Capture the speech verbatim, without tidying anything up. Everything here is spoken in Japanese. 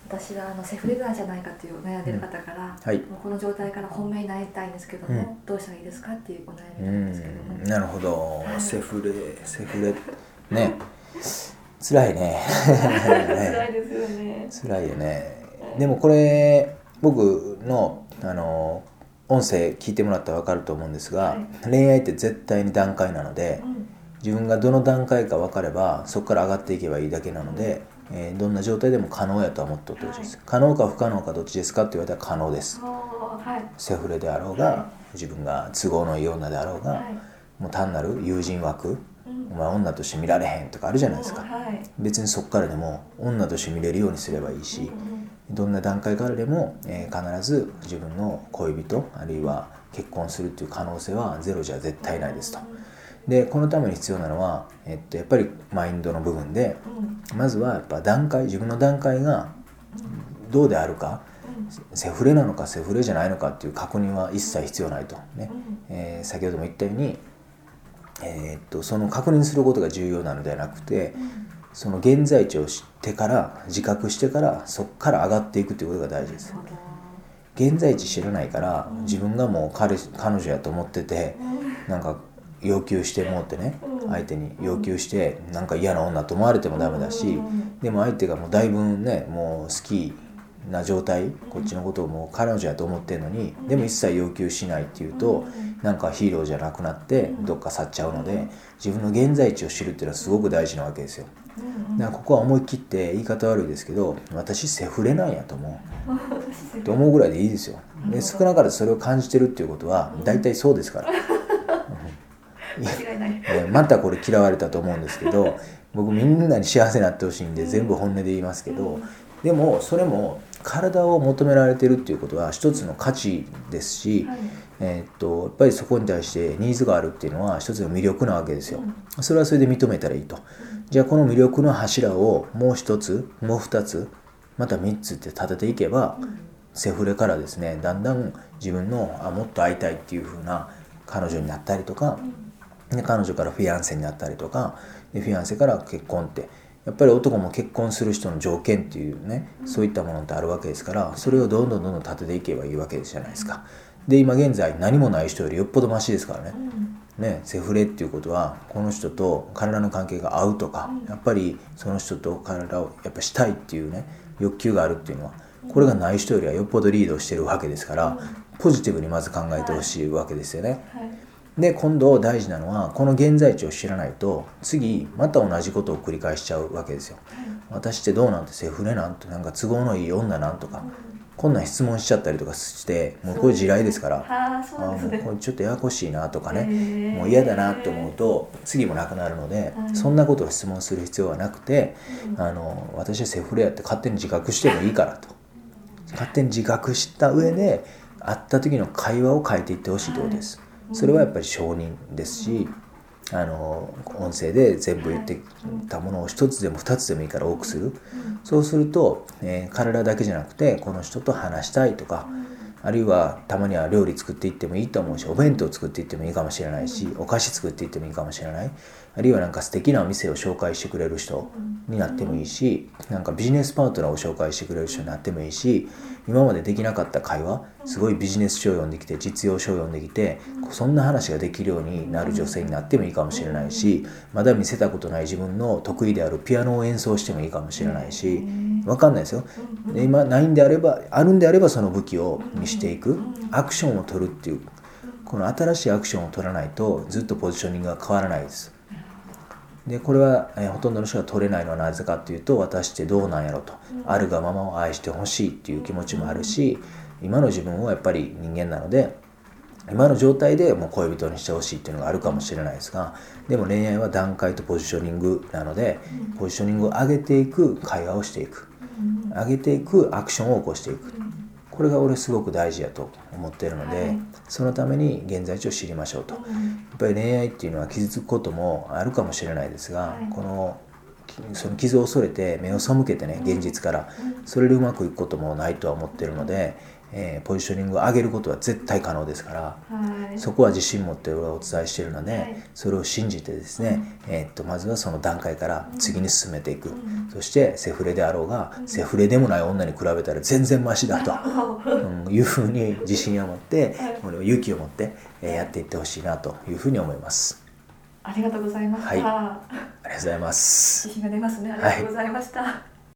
私はあのセフレなんじゃないかという悩んでる方から、 はい、 もうこの状態から本命になりたいんですけども、うん、どうしたらいいですかっていうお悩みなんですけども。 なるほど、はい、セフレセフレね辛いね辛いですよね。 辛いよね。でもこれ僕のあの音声聞いてもらったら分かると思うんですが、はい、恋愛って絶対に段階なので、うん、自分がどの段階か分かればそこから上がっていけばいいだけなので、うん、えー、どんな状態でも可能やとは思っておってほしいです、はい、可能か不可能かどっちですかって言われたら可能です、はい、セフレであろうが、はい、自分が都合のいい女であろうが、はい、もう単なる友人枠、うん、お前女として見られへんとかあるじゃないですか、はい、別にそこからでも女として見れるようにすればいいし、うん、どんな段階からでも、えー、必ず自分の恋人あるいは結婚するっていう可能性はゼロじゃ絶対ないですと。でこのために必要なのは、えっと、やっぱりマインドの部分で、うん、まずはやっぱ段階自分の段階がどうであるか、うん、セフレなのかセフレじゃないのかっていう確認は一切必要ないとね、うん、えー、先ほども言ったように、えー、っとその確認することが重要なのではなくて、うん、その現在地を知ってから自覚してからそこから上がっていくということが大事です。現在地知らないから自分がもう 彼, 彼女やと思っててなんか要求してもうってね、相手に要求してなんか嫌な女と思われてもダメだし、でも相手がもうだいぶねもう好きな状態、こっちのことをもう彼女やと思ってるのにでも一切要求しないっていうとなんかヒーローじゃなくなってどっか去っちゃうので、自分の現在地を知るっていうのはすごく大事なわけですよ。だからここは思い切って言い方悪いですけど私セフレなんやと思うって思うぐらいでいいですよ。で少なからずそれを感じてるっていうことは大体そうですから間違いない。 またこれ嫌われたと思うんですけど僕みんなに幸せになってほしいんで全部本音で言いますけど、でもそれも体を求められてるっていうことは一つの価値ですし、はい、えー、っとやっぱりそこに対してニーズがあるっていうのは一つの魅力なわけですよ。それはそれで認めたらいいと。じゃあこの魅力の柱をもう一つもう二つまた三つって立てていけば、セフレからですねだんだん自分のあもっと会いたいっていう風な彼女になったりとか、で彼女からフィアンセになったりとかでフィアンセから結婚ってやっぱり男も結婚する人の条件っていうねそういったものってあるわけですから、それをどんどんどんどん立てていけばいいわけじゃないですか。で今現在何もない人よりよっぽどマシですからね。ね、セフレっていうことはこの人と体の関係が合うとか、やっぱりその人と体をやっぱしたいっていうね欲求があるっていうのはこれがない人よりはよっぽどリードしてるわけですから、ポジティブにまず考えてほしいわけですよね。で今度大事なのはこの現在地を知らないと次また同じことを繰り返しちゃうわけですよ。私ってどうなんてセフレなんてなんか都合のいい女なんとかこんな質問しちゃったりとかしてもうこれ地雷ですから、ああもうこれちょっとややこしいなとかね、もう嫌だなって思うと次もなくなるので、そんなことを質問する必要はなくて、あの私はセフレやって勝手に自覚してもいいからと勝手に自覚した上で会った時の会話を変えていってほしいということです。それはやっぱり承認ですし、あの音声で全部言ってたものを一つでも二つでもいいから多くする。そうすると、えー、体だけじゃなくてこの人と話したいとか、あるいはたまには料理作っていってもいいと思うし、お弁当作っていってもいいかもしれないし、お菓子作っていってもいいかもしれない、あるいはなんか素敵なお店を紹介してくれる人になってもいいし、なんかビジネスパートナーを紹介してくれる人になってもいいし、今までできなかった会話、すごいビジネス書を読んできて実用書を読んできてそんな話ができるようになる女性になってもいいかもしれないし、まだ見せたことない自分の得意であるピアノを演奏してもいいかもしれないし、分かんないですよ。で今ないんであればあるんであればその武器を見していく、アクションを取るっていう、この新しいアクションを取らないとずっとポジショニングが変わらないです。でこれは、えー、ほとんどの人が取れないのはなぜかっていうと、私ってどうなんやろと、あるがままを愛してほしいっていう気持ちもあるし、今の自分はやっぱり人間なので今の状態でもう恋人にしてほしいっていうのがあるかもしれないですが、でも恋愛は段階とポジショニングなので、ポジショニングを上げていく会話をしていく、上げていくアクションを起こしていく、これが俺すごく大事やと思っているので、はい、そのために現在地を知りましょうと、うん、やっぱり恋愛っていうのは傷つくこともあるかもしれないですが、はい、このその傷を恐れて目を背けてね現実からそれでうまくいくこともないとは思っているので、えー、ポジショニングを上げることは絶対可能ですから、ははい、 そこは自信持って俺はお伝えしているので、はい、それを信じてですね、うん、えー、っとまずはその段階から次に進めていく、うん、そしてセフレであろうが、うん、セフレでもない女に比べたら全然マシだと、うん、いうふうに自信を持って、はい、これを勇気を持って、えー、やっていってほしいなというふうに思います。 ありがとうございました。 はい、ありがとうございます。 自信が出ますね。ありがとうございました。はい。